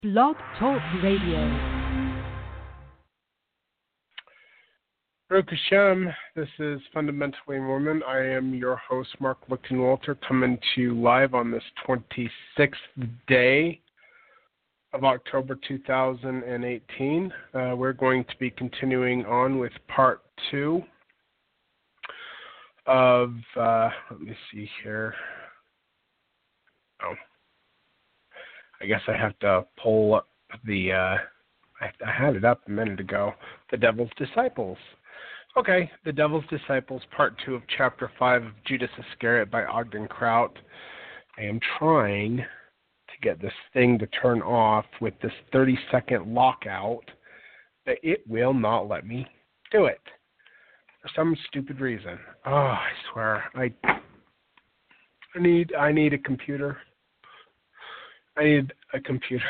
Blog Talk Radio. Baruch Hashem, this is Fundamentally Mormon. I am your host, Mark Lichtenwalter, coming to you live on this 26th day of October 2018. We're going to be continuing on with part 2 of, let me see here. Oh, I guess I have to pull up the, I had it up a minute ago, The Devil's Disciples. Okay, The Devil's Disciples, Part 2 of Chapter 5 of Judas Iscariot by Ogden Kraut. I am trying to get this thing to turn off with this 30-second lockout, but it will not let me do it for some stupid reason. Oh, I swear, I need a computer. I need a computer.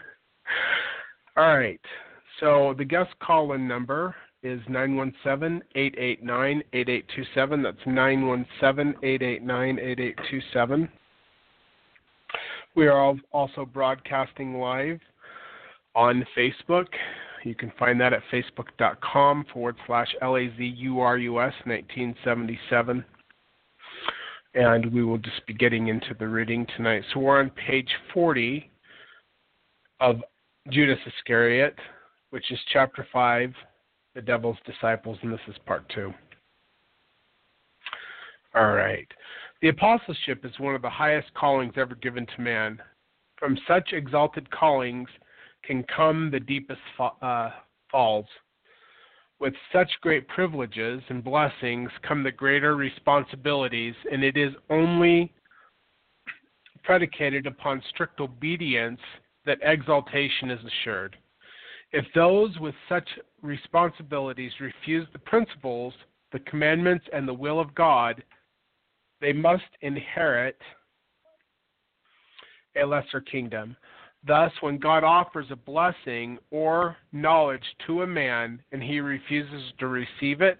All right, so the guest call-in number is 917-889-8827. That's 917-889-8827. We are also broadcasting live on Facebook. You can find that at facebook.com/LAZURUS1977. And we will just be getting into the reading tonight. So we're on page 40 of Judas Iscariot, which is chapter 5, The Devil's Disciples, and this is part 2. All right. The apostleship is one of the highest callings ever given to man. From such exalted callings can come the deepest falls. With such great privileges and blessings come the greater responsibilities, and it is only predicated upon strict obedience that exaltation is assured. If those with such responsibilities refuse the principles, the commandments, and the will of God, they must inherit a lesser kingdom. Thus, when God offers a blessing or knowledge to a man and he refuses to receive it,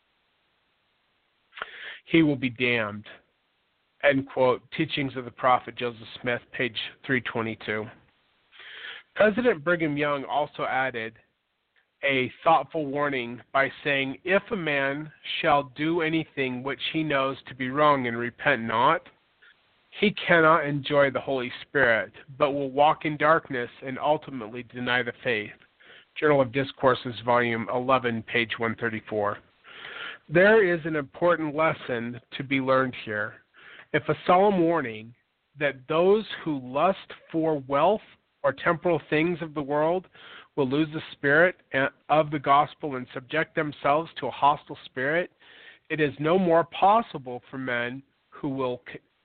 he will be damned. End quote. Teachings of the Prophet Joseph Smith, page 322. President Brigham Young also added a thoughtful warning by saying, if a man shall do anything which he knows to be wrong and repent not, he cannot enjoy the Holy Spirit, but will walk in darkness and ultimately deny the faith. Journal of Discourses, volume 11, page 134. There is an important lesson to be learned here. If a solemn warning that those who lust for wealth or temporal things of the world will lose the spirit of the gospel and subject themselves to a hostile spirit, it is no more possible for men who will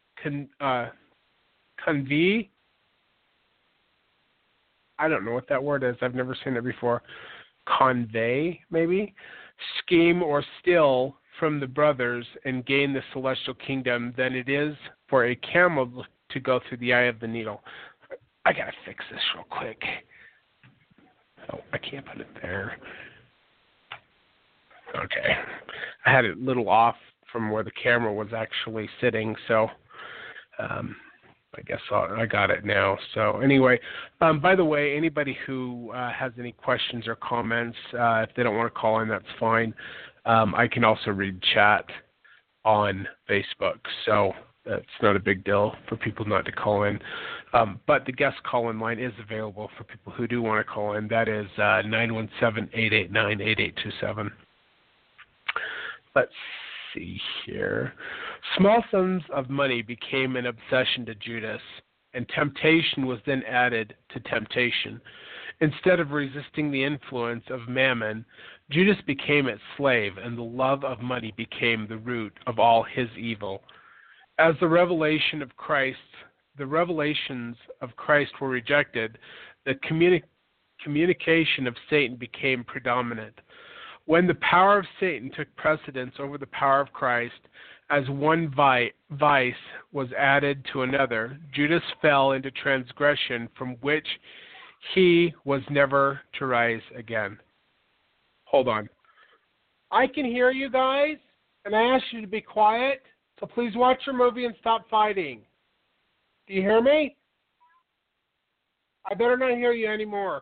convey, I don't know what that word is, I've never seen it before, convey, maybe, scheme or steal from the brothers and gain the celestial kingdom than it is for a camel to go through the eye of the needle. I gotta fix this real quick. Oh, I can't put it there. Okay. I had it a little off from where the camera was actually sitting, so I guess I got it now. So anyway, by the way, anybody who has any questions or comments, if they don't want to call in, that's fine. I can also read chat on Facebook, so that's not a big deal for people not to call in. But the guest call-in line is available for people who do want to call in. That is 917-889-8827. Let's see here. Small sums of money became an obsession to Judas, and temptation was then added to temptation. Instead of resisting the influence of mammon, Judas became its slave, and the love of money became the root of all his evil. As the revelations of Christ were rejected, the communication of Satan became predominant. When the power of Satan took precedence over the power of Christ, as one vice was added to another, Judas fell into transgression from which he was never to rise again. Hold on. I can hear you guys, and I ask you to be quiet, so please watch your movie and stop fighting. Do you hear me? I better not hear you anymore.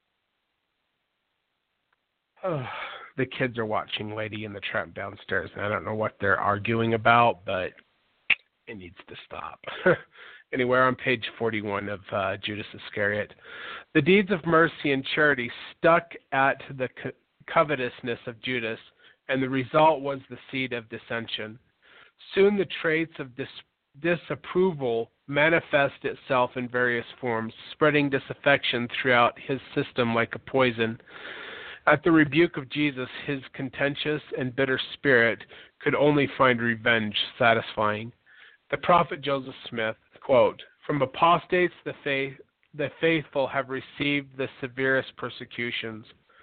Oh, the kids are watching Lady and the Tramp downstairs, and I don't know what they're arguing about, but it needs to stop. Anyway, on page 41 of Judas Iscariot. The deeds of mercy and charity stuck at the covetousness of Judas, and the result was the seed of dissension. Soon the traits of disapproval manifest itself in various forms, spreading disaffection throughout his system like a poison. At the rebuke of Jesus, his contentious and bitter spirit could only find revenge satisfying. The prophet Joseph Smith, quote, "From apostates the faithful have received the severest persecutions."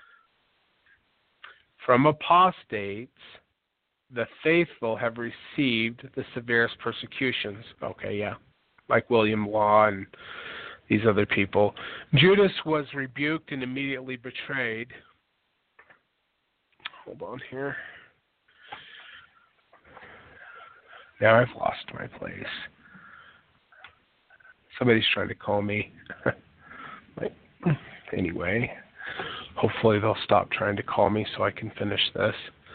From apostates, the faithful have received the severest persecutions. Okay, yeah. Like William Law and these other people. Judas was rebuked and immediately betrayed. Hold on here. Now I've lost my place. Somebody's trying to call me. Anyway, hopefully they'll stop trying to call me so I can finish this.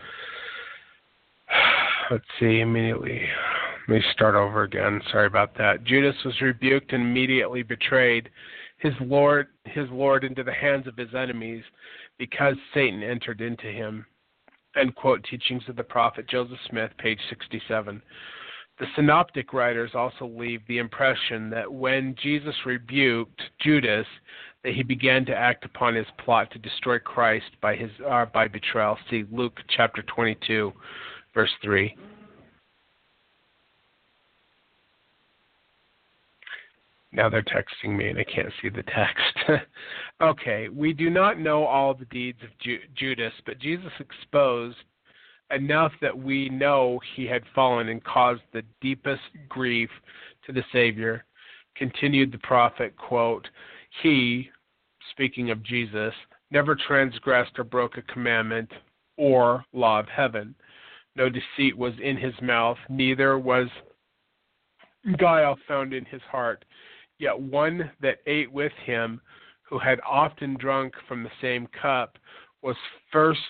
Let's see, immediately. Let me start over again. Sorry about that. Judas was rebuked and immediately betrayed his Lord into the hands of his enemies because Satan entered into him. End quote, Teachings of the Prophet Joseph Smith, page 67. The synoptic writers also leave the impression that when Jesus rebuked Judas, that he began to act upon his plot to destroy Christ by betrayal. See Luke chapter 22, verse 3. Now they're texting me and I can't see the text. Okay, we do not know all the deeds of Judas, but Jesus exposed enough that we know he had fallen and caused the deepest grief to the Savior. Continued the prophet, quote, "He," speaking of Jesus, "never transgressed or broke a commandment or law of heaven. No deceit was in his mouth, neither was guile found in his heart. Yet one that ate with him, who had often drunk from the same cup, was first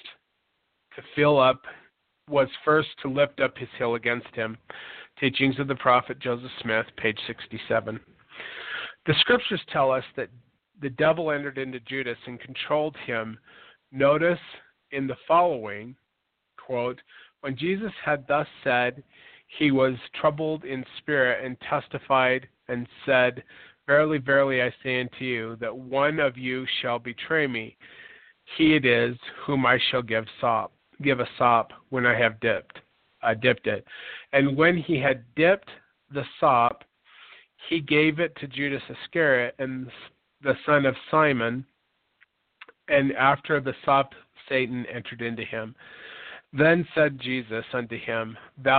to lift up his heel against him." Teachings of the Prophet Joseph Smith, page 67. The scriptures tell us that the devil entered into Judas and controlled him. Notice in the following, quote, "When Jesus had thus said, he was troubled in spirit and testified and said, 'Verily, verily, I say unto you, that one of you shall betray me. He it is whom I shall give a sop when I have dipped it.' And when he had dipped the sop, he gave it to Judas Iscariot, and the son of Simon. And after the sop, Satan entered into him. Then said Jesus unto him,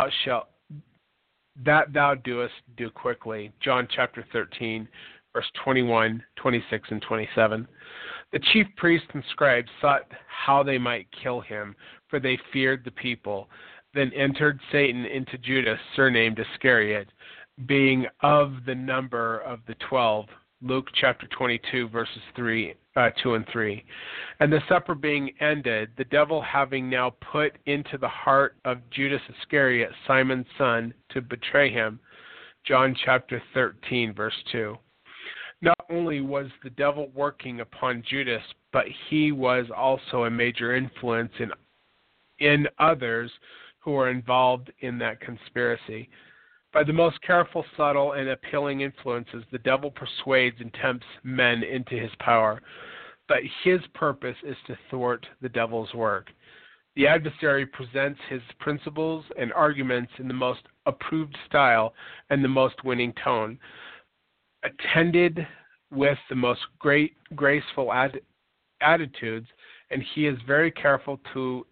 that thou doest, do quickly." John chapter 13, verse 21, 26, and 27. The chief priests and scribes sought how they might kill him, for they feared the people. Then entered Satan into Judas, surnamed Iscariot, being of the number of the 12. Luke chapter 22, verses 2 and 3. And the supper being ended, the devil having now put into the heart of Judas Iscariot, Simon's son, to betray him. John chapter 13, verse 2. Not only was the devil working upon Judas, but he was also a major influence in others who were involved in that conspiracy. By the most careful, subtle, and appealing influences, the devil persuades and tempts men into his power. But his purpose is to thwart the devil's work. The adversary presents his principles and arguments in the most approved style and the most winning tone, attended with the most graceful attitudes, and he is very careful to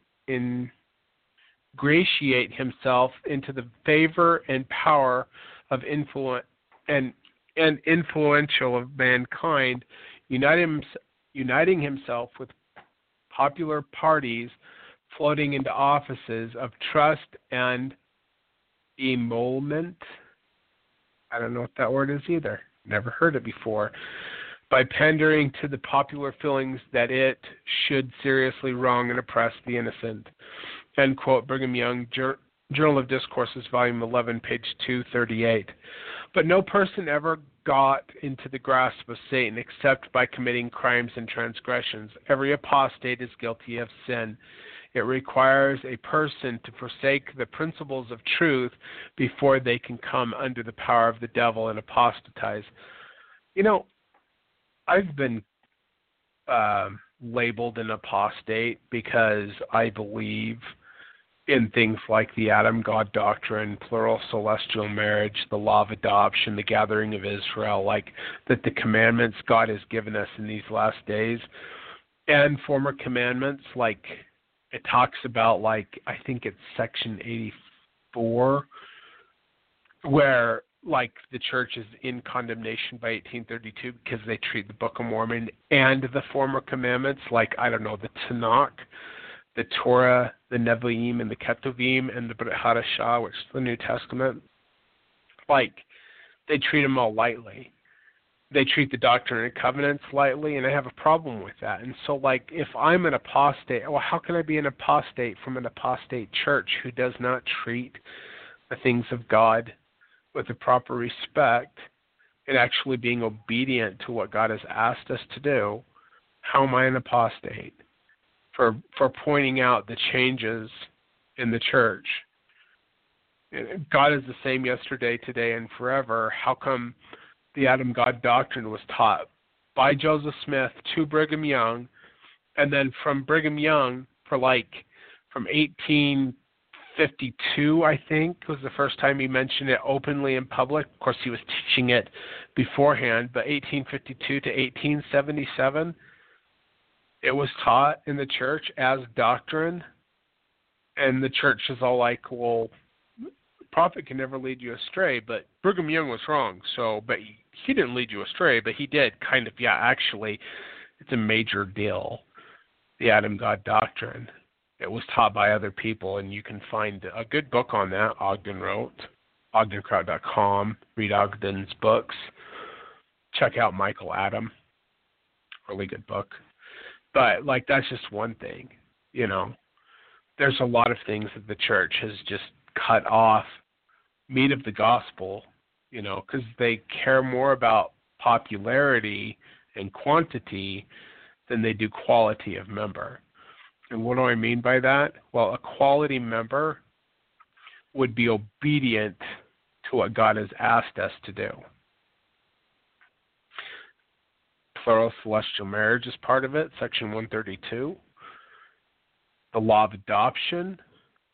ingratiate himself into the favor and power of influential of mankind, uniting himself with popular parties, floating into offices of trust and emolument. I don't know what that word is either. Never heard it before. by pandering to the popular feelings that it should seriously wrong and oppress the innocent. End quote, Brigham Young, Journal of Discourses, Volume 11, page 238. But no person ever got into the grasp of Satan except by committing crimes and transgressions. Every apostate is guilty of sin. It requires a person to forsake the principles of truth before they can come under the power of the devil and apostatize. You know, I've been labeled an apostate because I believe in things like the Adam God doctrine, plural celestial marriage, the law of adoption, the gathering of Israel, like that the commandments God has given us in these last days, and former commandments, like it talks about, like, I think it's section 84, where, like, the church is in condemnation by 1832 because they treat the Book of Mormon and the former commandments, like, I don't know, the Tanakh, the Torah, the Nevi'im, and the Ketuvim, and the Brit Hadashah, which is the New Testament, like, they treat them all lightly. They treat the Doctrine and Covenants lightly, and I have a problem with that. And so, like, if I'm an apostate, well, how can I be an apostate from an apostate church who does not treat the things of God with the proper respect and actually being obedient to what God has asked us to do? How am I an apostate? For pointing out the changes in the church. God is the same yesterday, today, and forever. How come the Adam God doctrine was taught by Joseph Smith to Brigham Young, and then from Brigham Young from 1852, I think, was the first time he mentioned it openly in public. Of course, he was teaching it beforehand, but 1852 to 1877, it was taught in the church as doctrine, and the church is all like, well, the prophet can never lead you astray, but Brigham Young was wrong, but he didn't lead you astray, but he did kind of, yeah, actually, it's a major deal, the Adam God doctrine. It was taught by other people, and you can find a good book on that, Ogden wrote, ogdenkraut.com, read Ogden's books, check out Michael Adam, really good book. But, like, that's just one thing, you know. There's a lot of things that the church has just cut off meat of the gospel, you know, because they care more about popularity and quantity than they do quality of member. And what do I mean by that? Well, a quality member would be obedient to what God has asked us to do. Plural celestial marriage is part of it, section 132. The law of adoption,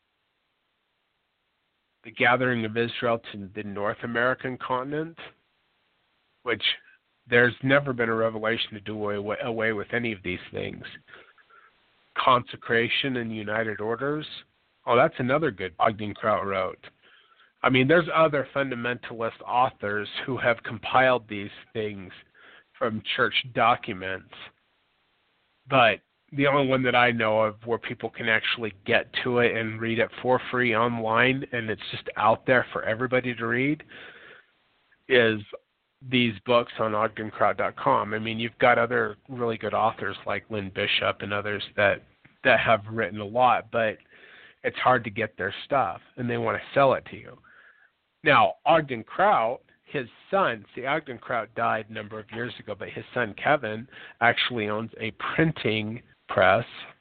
the gathering of Israel to the North American continent, which there's never been a revelation to do away with any of these things. Consecration and united orders. Oh, that's another good Ogden Kraut wrote. I mean, there's other fundamentalist authors who have compiled these things from church documents, but the only one that I know of where people can actually get to it and read it for free online, and it's just out there for everybody to read, is these books on ogdenkraut.com. I mean, you've got other really good authors like Lynn Bishop and others that have written a lot, but it's hard to get their stuff, and they want to sell it to you. Now, Ogden Kraut, his son, Ogden Kraut died a number of years ago, but his son Kevin actually owns a printing press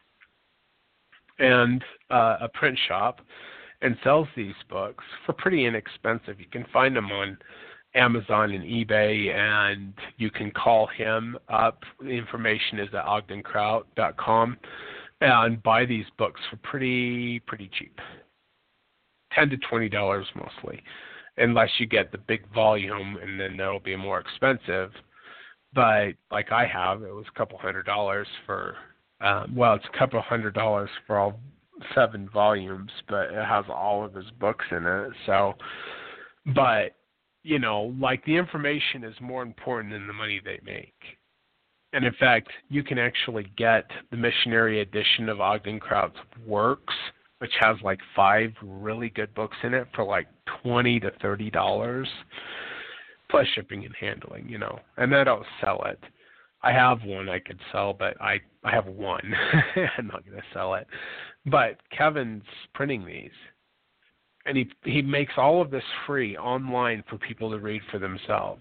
and a print shop and sells these books for pretty inexpensive. You can find them on Amazon and eBay, and you can call him up. The information is at ogdenkraut.com, and buy these books for pretty cheap, $10 to $20 mostly. Unless you get the big volume, and then that'll be more expensive. But like I have, it was a couple $100 for, it's a couple $100 for all 7 volumes, but it has all of his books in it. So, but, you know, like the information is more important than the money they make. And in fact, you can actually get the missionary edition of Ogden Kraut's works, which has like 5 really good books in it for like $20 to $30, plus shipping and handling, you know, and I don't sell it. I have one I could sell, but I have one. I'm not going to sell it. But Kevin's printing these. And he makes all of this free online for people to read for themselves.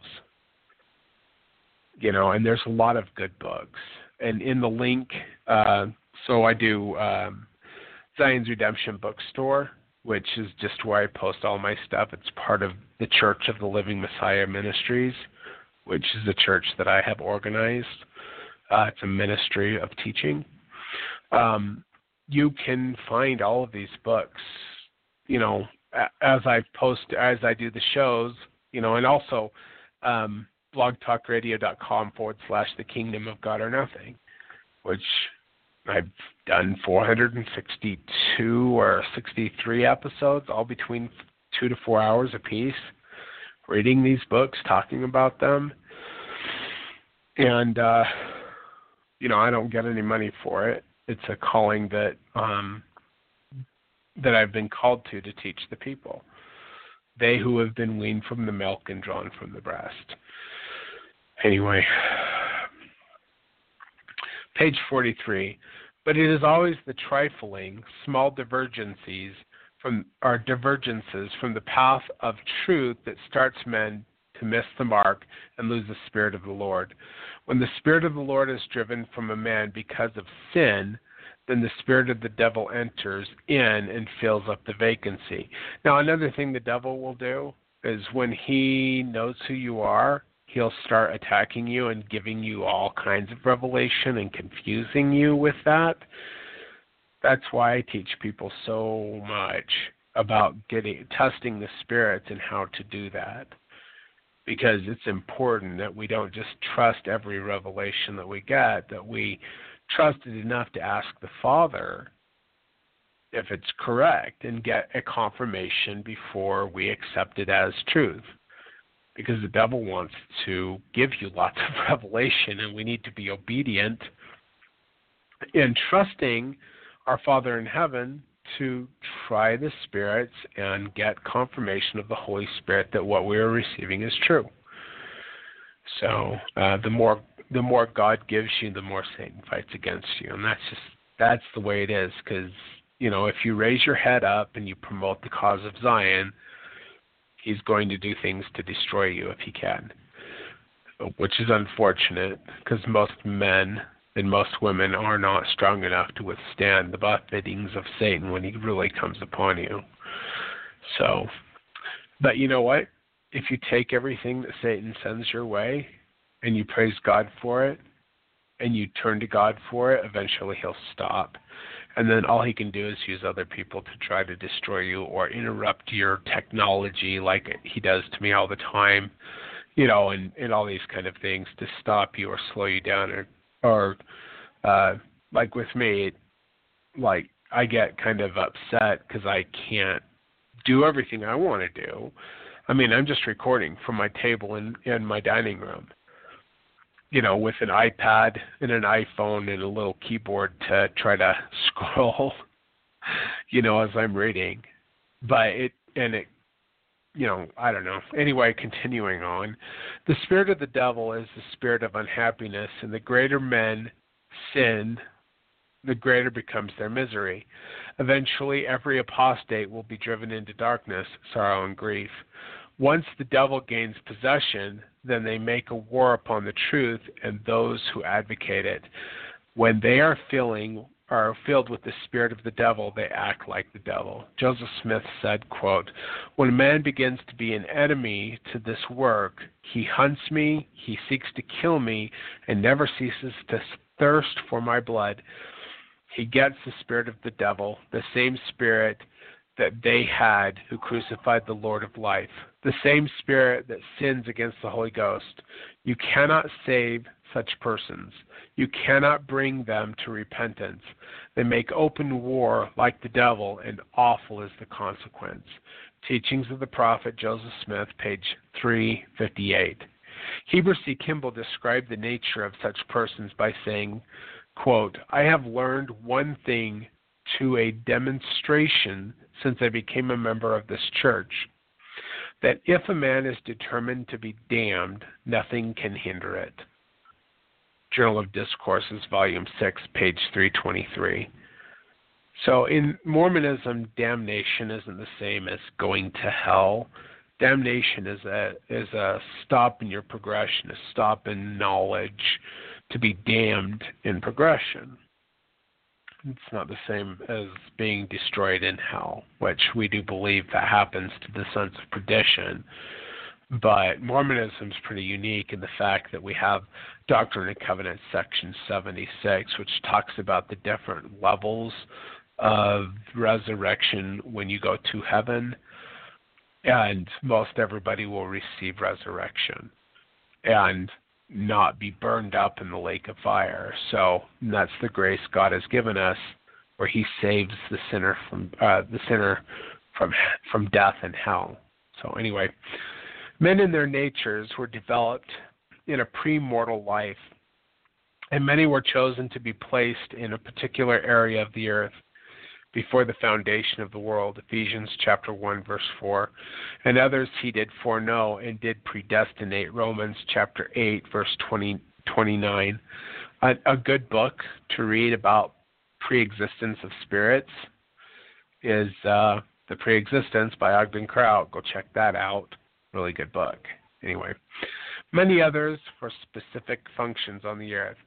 And there's a lot of good books. And in the link, so I do Zion's Redemption Bookstore, which is just where I post all my stuff. It's part of the Church of the Living Messiah Ministries, which is a church that I have organized. It's a ministry of teaching. You can find all of these books, as I do the shows, and also blogtalkradio.com/The Kingdom of God or Nothing, which I've done 462 or 63 episodes, all between 2 to 4 hours apiece, reading these books, talking about them. And, I don't get any money for it. It's a calling that I've been called to teach the people. They who have been weaned from the milk and drawn from the breast. Anyway, page 43. But it is always the trifling, small divergences from the path of truth that starts men to miss the mark and lose the Spirit of the Lord. When the Spirit of the Lord is driven from a man because of sin, then the spirit of the devil enters in and fills up the vacancy. Now, another thing the devil will do is when he knows who you are, he'll start attacking you and giving you all kinds of revelation and confusing you with that. That's why I teach people so much about testing the spirits and how to do that. Because it's important that we don't just trust every revelation that we get, that we trust it enough to ask the Father if it's correct and get a confirmation before we accept it as truth. Because the devil wants to give you lots of revelation, and we need to be obedient in trusting our Father in heaven to try the spirits and get confirmation of the Holy Spirit that what we are receiving is true. So the more God gives you, the more Satan fights against you, and that's the way it is. Because if you raise your head up and you promote the cause of Zion, he's going to do things to destroy you if he can, which is unfortunate because most men and most women are not strong enough to withstand the buffetings of Satan when he really comes upon you. So, but you know what? If you take everything that Satan sends your way and you praise God for it and you turn to God for it, eventually he'll stop. And then all he can do is use other people to try to destroy you or interrupt your technology like he does to me all the time, and all these kind of things to stop you or slow you down or like with me, like I get kind of upset because I can't do everything I want to do. I mean, I'm just recording from my table in my dining room, with an iPad and an iPhone and a little keyboard to try to scroll, as I'm reading. But I don't know. Anyway, continuing on. The spirit of the devil is the spirit of unhappiness, and the greater men sin, the greater becomes their misery. Eventually, every apostate will be driven into darkness, sorrow, and grief. Once the devil gains possession, then they make a war upon the truth and those who advocate it. When they are filled with the spirit of the devil, they act like the devil. Joseph Smith said, quote, "When a man begins to be an enemy to this work, he hunts me, he seeks to kill me, and never ceases to thirst for my blood. He gets the spirit of the devil, the same spirit that they had who crucified the Lord of life, the same spirit that sins against the Holy Ghost. You cannot save such persons. You cannot bring them to repentance. They make open war like the devil, and awful is the consequence." Teachings of the Prophet Joseph Smith, page 358. Heber C. Kimball described the nature of such persons by saying, quote, "I have learned one thing to a demonstration since I became a member of this church, that if a man is determined to be damned, nothing can hinder it." Journal of Discourses, Volume 6, page 323. So in Mormonism, damnation isn't the same as going to hell. Damnation is a stop in your progression, a stop in knowledge, to be damned in progression. It's not the same as being destroyed in hell, which we do believe that happens to the sons of perdition. But Mormonism is pretty unique in the fact that we have Doctrine and Covenants section 76, which talks about the different levels of resurrection when you go to heaven, and most everybody will receive resurrection and not be burned up in the lake of fire. So that's the grace God has given us, where He saves the sinner from death and hell. So anyway, men in their natures were developed in a pre-mortal life, and many were chosen to be placed in a particular area of the earth before the foundation of the world, Ephesians chapter 1, verse 4. And others He did foreknow and did predestinate, Romans chapter 8, verse 29. A good book to read about preexistence of spirits is The Preexistence by Ogden Kraut. Go check that out. Really good book. Anyway, many others for specific functions on the earth.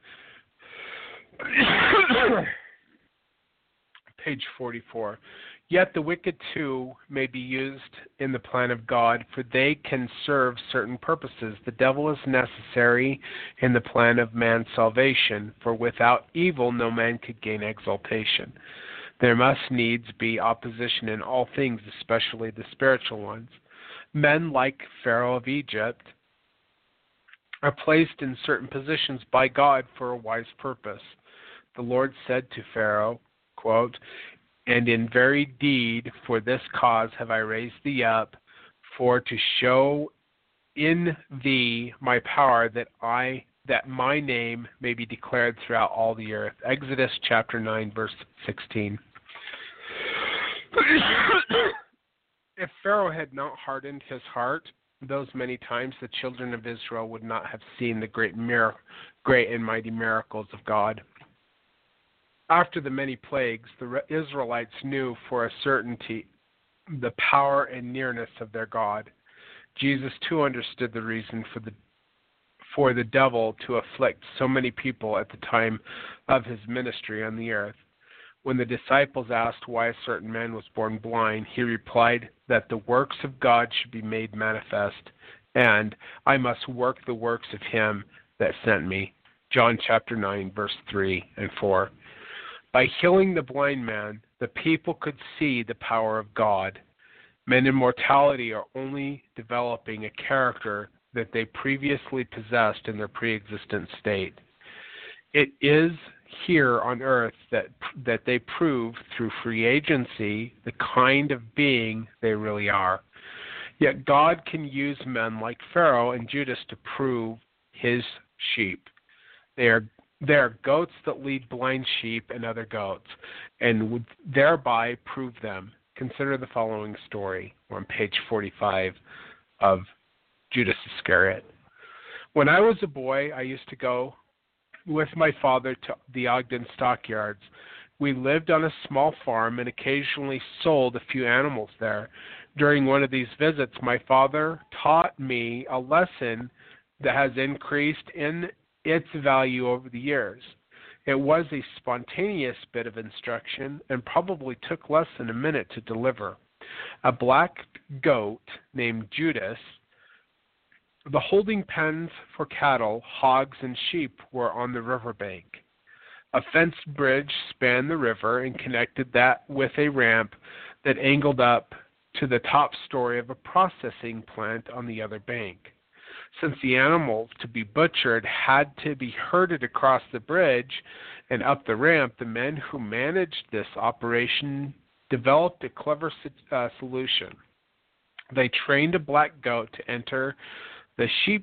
Page 44. Yet the wicked too may be used in the plan of God, for they can serve certain purposes. The devil is necessary in the plan of man's salvation, for without evil no man could gain exaltation. There must needs be opposition in all things, especially the spiritual ones. Men like Pharaoh of Egypt are placed in certain positions by God for a wise purpose. The Lord said to Pharaoh, quote, "And in very deed for this cause have I raised thee up, for to show in thee my power, that my name may be declared throughout all the earth." Exodus chapter 9, verse 16. If Pharaoh had not hardened his heart those many times, the children of Israel would not have seen the great and mighty miracles of God. After the many plagues, the Israelites knew for a certainty the power and nearness of their God. Jesus too understood the reason for the devil to afflict so many people at the time of his ministry on the earth. When the disciples asked why a certain man was born blind, he replied that the works of God should be made manifest, and I must work the works of him that sent me. John chapter 9, verse 3 and 4. By healing the blind man, the people could see the power of God. Men in mortality are only developing a character that they previously possessed in their pre-existent state. It is here on earth that they prove through free agency the kind of being they really are. Yet God can use men like Pharaoh and Judas to prove His sheep. They are goats that lead blind sheep and other goats, and would thereby prove them. Consider the following story on page 45 of Judas Iscariot. When I was a boy, I used to go with my father to the Ogden stockyards. We lived on a small farm and occasionally sold a few animals there. During one of these visits, my father taught me a lesson that has increased in its value over the years. It was a spontaneous bit of instruction and probably took less than a minute to deliver. A black goat named Judas. The holding pens for cattle, hogs, and sheep were on the riverbank. A fenced bridge spanned the river and connected that with a ramp that angled up to the top story of a processing plant on the other bank. Since the animals to be butchered had to be herded across the bridge and up the ramp, the men who managed this operation developed a clever solution. They trained a black goat to enter the sheep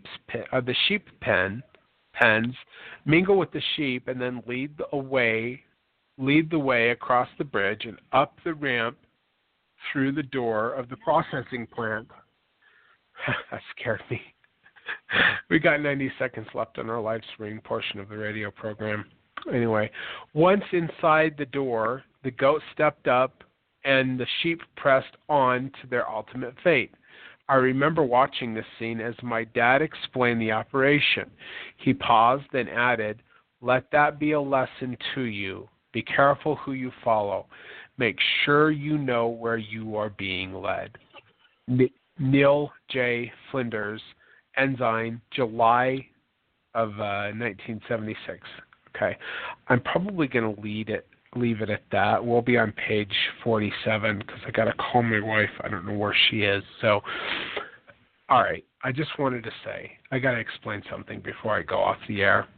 pens, mingle with the sheep, and then lead the way across the bridge and up the ramp through the door of the processing plant. That scared me. We got 90 seconds left on our live streaming portion of the radio program. Anyway, once inside the door, the goat stepped up and the sheep pressed on to their ultimate fate. I remember watching this scene as my dad explained the operation. He paused and added, "Let that be a lesson to you. Be careful who you follow. Make sure you know where you are being led." Neil J. Flinders, Ensign, July of 1976. Okay, I'm probably going to leave it at that. We'll be on page 47 because I got to call my wife. I don't know where she is. So, all right, I just wanted to say, I got to explain something before I go off the air.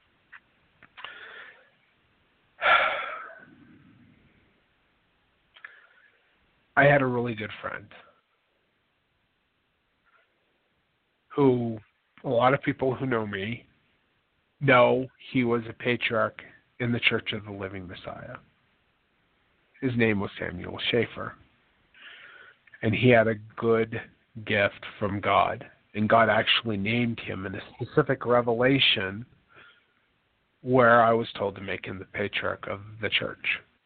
I had a really good friend who a lot of people who know me know he was a patriarch in the Church of the Living Messiah. His name was Samuel Schaefer. And he had a good gift from God. And God actually named him in a specific revelation where I was told to make him the patriarch of the church.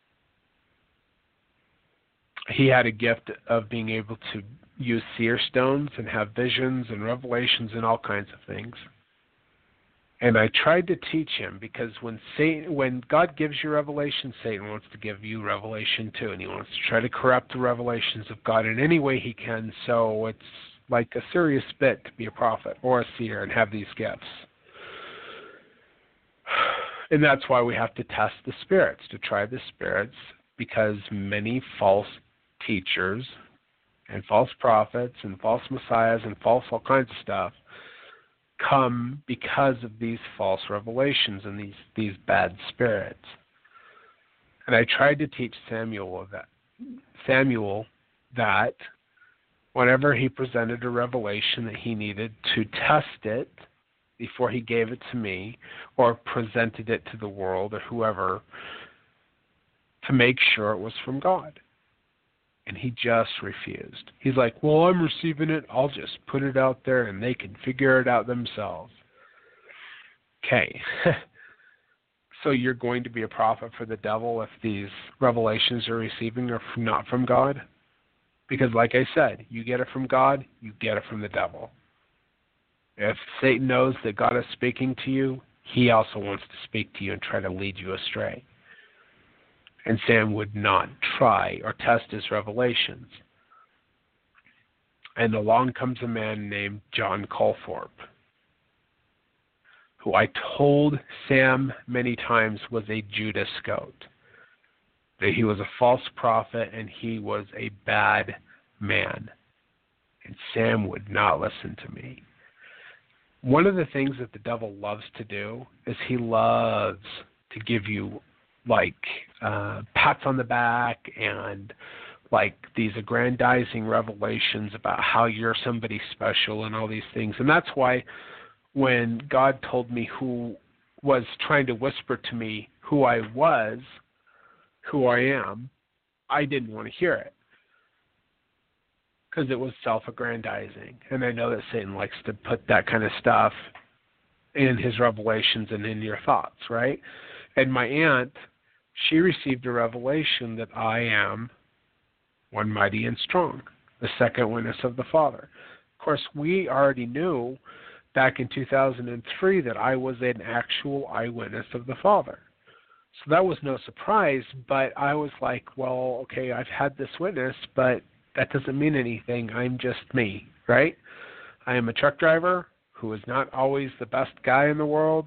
He had a gift of being able to use seer stones and have visions and revelations and all kinds of things. And I tried to teach him because when God gives you revelation, Satan wants to give you revelation too, and he wants to try to corrupt the revelations of God in any way he can. So it's like a serious bit to be a prophet or a seer and have these gifts. And that's why we have to test the spirits, to try the spirits, because many false teachers and false prophets and false messiahs and false all kinds of stuff come because of these false revelations and these bad spirits. And I tried to teach Samuel that whenever he presented a revelation that he needed to test it before he gave it to me or presented it to the world or whoever, to make sure it was from God. And he just refused. He's like, well, I'm receiving it. I'll just put it out there and they can figure it out themselves. Okay. So you're going to be a prophet for the devil if these revelations you're receiving are not from God? Because like I said, you get it from God, you get it from the devil. If Satan knows that God is speaking to you, he also wants to speak to you and try to lead you astray. And Sam would not try or test his revelations. And along comes a man named John Colthorpe, who I told Sam many times was a Judas goat, that he was a false prophet and he was a bad man. And Sam would not listen to me. One of the things that the devil loves to do is he loves to give you pats on the back and like these aggrandizing revelations about how you're somebody special and all these things. And that's why when God told me who was trying to whisper to me who I was, who I am, I didn't want to hear it because it was self-aggrandizing. And I know that Satan likes to put that kind of stuff in his revelations and in your thoughts, right? And my aunt, she received a revelation that I am one mighty and strong, the second witness of the Father. Of course, we already knew back in 2003 that I was an actual eyewitness of the Father. So that was no surprise, but I was like, well, okay, I've had this witness, but that doesn't mean anything. I'm just me, right? I am a truck driver who is not always the best guy in the world.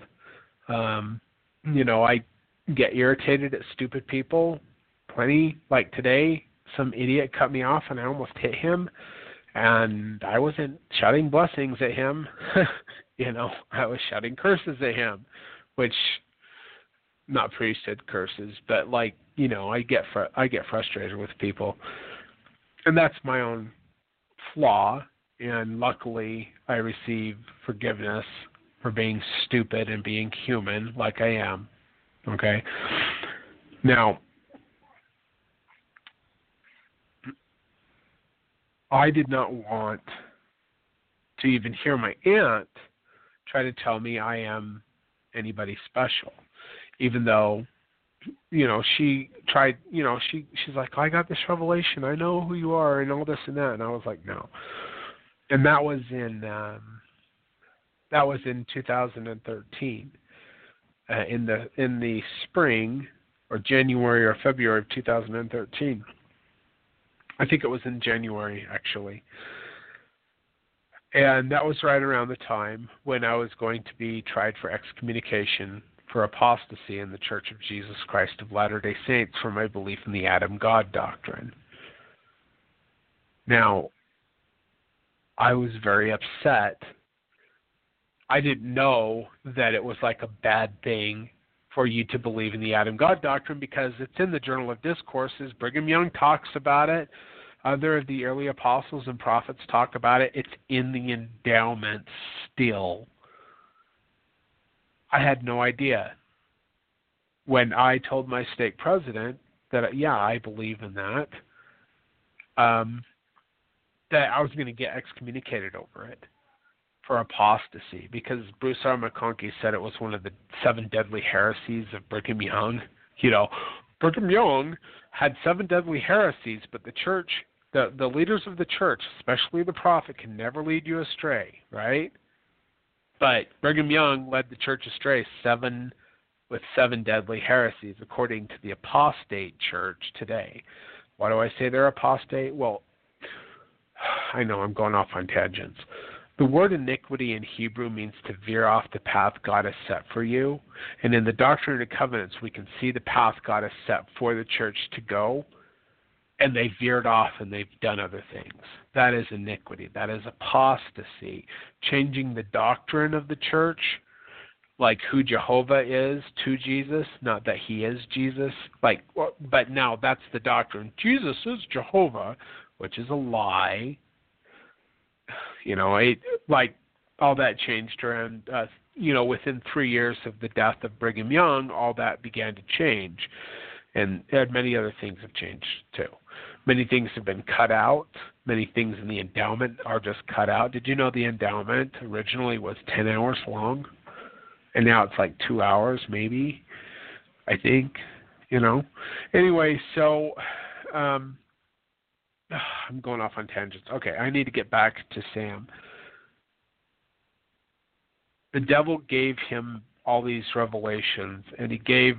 I get irritated at stupid people plenty. Like today, some idiot cut me off and I almost hit him. And I wasn't shouting blessings at him. I was shouting curses at him, which, not priesthood curses, but I get frustrated with people. And that's my own flaw. And luckily, I receive forgiveness for being stupid and being human like I am. Okay? Now, I did not want to even hear my aunt try to tell me I am anybody special, even though, she tried, she's like, I got this revelation, I know who you are and all this and that, and I was like, no. And that was in 2013, in the spring or January or February of 2013. I think it was in January, actually. And that was right around the time when I was going to be tried for excommunication for apostasy in the Church of Jesus Christ of Latter-day Saints for my belief in the Adam God doctrine. Now, I was very upset. I didn't know that it was like a bad thing for you to believe in the Adam God doctrine because it's in the Journal of Discourses. Brigham Young talks about it. Other of the early apostles and prophets talk about it. It's in the endowment still. I had no idea. When I told my stake president that, yeah, I believe in that, that I was going to get excommunicated over it for apostasy because Bruce R. McConkie said it was one of the 7 deadly heresies of Brigham Young. Brigham Young had 7 deadly heresies, but the church, the leaders of the church, especially the prophet, can never lead you astray, right? But Brigham Young led the church astray with 7 deadly heresies, according to the apostate church today. Why do I say they're apostate? Well, I know I'm going off on tangents. The word iniquity in Hebrew means to veer off the path God has set for you. And in the Doctrine and Covenants, we can see the path God has set for the church to go. And they veered off and they've done other things. That is iniquity. That is apostasy. Changing the doctrine of the church, like who Jehovah is to Jesus, not that he is Jesus. But now that's the doctrine. Jesus is Jehovah, which is a lie. All that changed around, within 3 years of the death of Brigham Young, all that began to change. And many other things have changed too. Many things have been cut out. Many things in the endowment are just cut out. Did you know the endowment originally was 10 hours long? And now it's like 2 hours maybe, I think, Anyway, so I'm going off on tangents. Okay, I need to get back to Sam. The devil gave him all these revelations, and he gave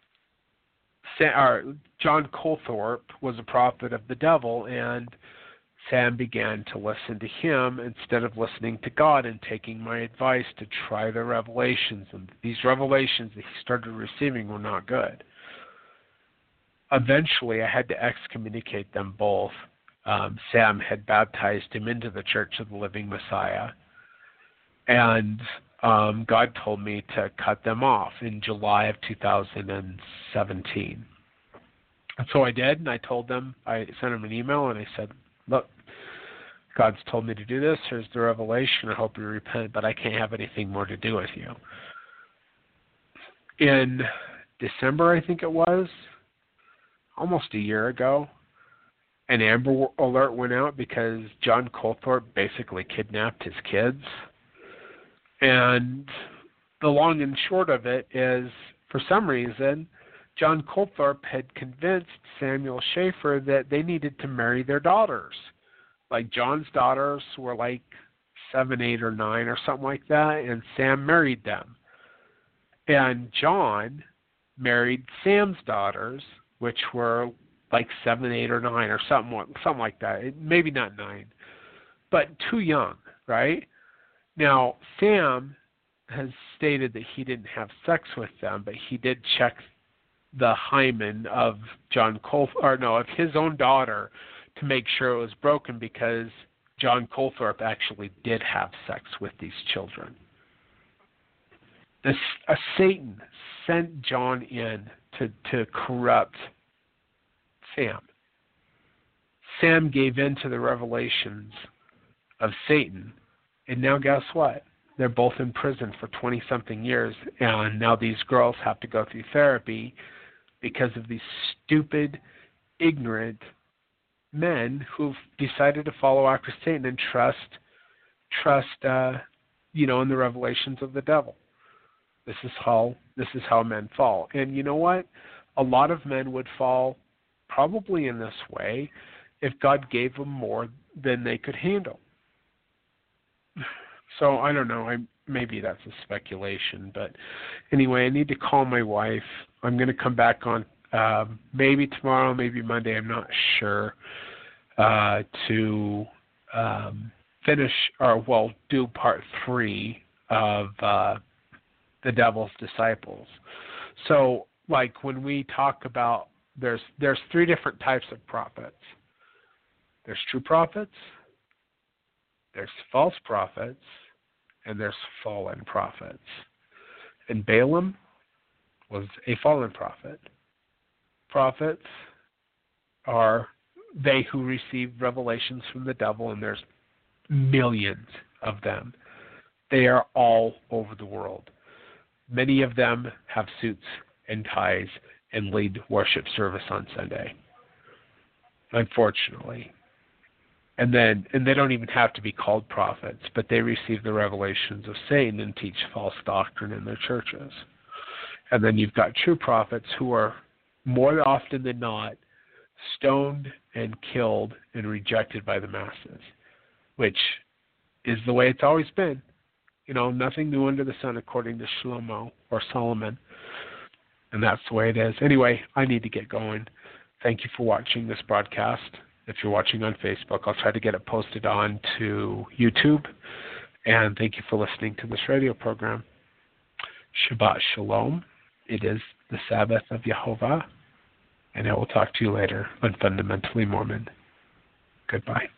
John Colthorpe was a prophet of the devil, and Sam began to listen to him instead of listening to God and taking my advice to try the revelations. And these revelations that he started receiving were not good. Eventually, I had to excommunicate them both. Sam had baptized him into the Church of the Living Messiah. And God told me to cut them off in July of 2017. And so I did, and I told them, I sent them an email, and I said, look, God's told me to do this. Here's the revelation. I hope you repent, but I can't have anything more to do with you. In December, I think it was, almost a year ago, an Amber Alert went out because John Colthorpe basically kidnapped his kids. And the long and short of it is, for some reason, John Colthorpe had convinced Samuel Schaefer that they needed to marry their daughters. Like John's daughters were like 7, 8, or 9 or something like that, and Sam married them. And John married Sam's daughters, which were like 7, 8, or 9 or something like that. Maybe not 9, but too young, right? Now, Sam has stated that he didn't have sex with them, but he did check the hymen of of his own daughter to make sure it was broken, because John Colthorpe actually did have sex with these children. Satan sent John in to corrupt Sam. Sam gave in to the revelations of Satan, and now guess what? They're both in prison for 20-something years, and now these girls have to go through therapy because of these stupid, ignorant men who've decided to follow after Satan and trust trust, in the revelations of the devil. This is how men fall. And you know what? A lot of men would fall probably in this way if God gave them more than they could handle. So I don't know. Maybe that's a speculation, but anyway, I need to call my wife. I'm going to come back on maybe tomorrow, maybe Monday. I'm not sure, to finish do part 3 of the devil's disciples. So, like when we talk about there's 3 different types of prophets. There's true prophets, there's false prophets, and there's fallen prophets. And Balaam was a fallen prophet. Prophets are they who receive revelations from the devil, and there's millions of them. They are all over the world. Many of them have suits and ties and lead worship service on Sunday, unfortunately. And they don't even have to be called prophets, but they receive the revelations of Satan and teach false doctrine in their churches. And then you've got true prophets who are more often than not stoned and killed and rejected by the masses, which is the way it's always been. Nothing new under the sun, according to Shlomo or Solomon. And that's the way it is. Anyway, I need to get going. Thank you for watching this broadcast. If you're watching on Facebook, I'll try to get it posted on to YouTube. And thank you for listening to this radio program. Shabbat Shalom. It is the Sabbath of Yehovah. And I will talk to you later on Fundamentally Mormon. Goodbye.